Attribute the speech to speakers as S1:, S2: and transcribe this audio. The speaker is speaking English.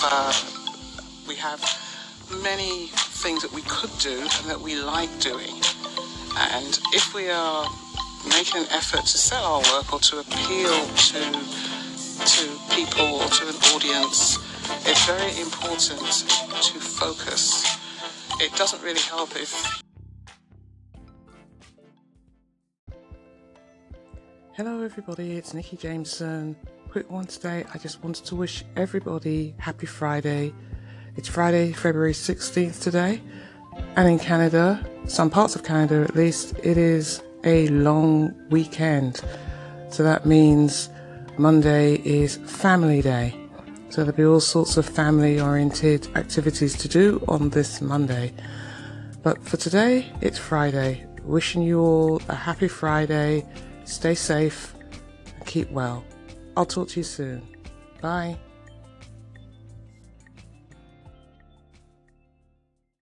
S1: we have many things that we could do and that we like doing. And if we are making an effort to sell our work or to appeal to people or to an audience, it's very important to focus. It doesn't really help if... Hello everybody, it's Nikki Jameson. Quick one today. I just wanted to wish everybody happy Friday. It's Friday, February 16th today, and in Canada, some parts of Canada at least, it is a long weekend. So that means Monday is Family Day. So there'll be all sorts of family-oriented activities to do on this Monday. But for today, it's Friday. Wishing you all a happy Friday. Stay safe and keep well. I'll talk to you soon. Bye.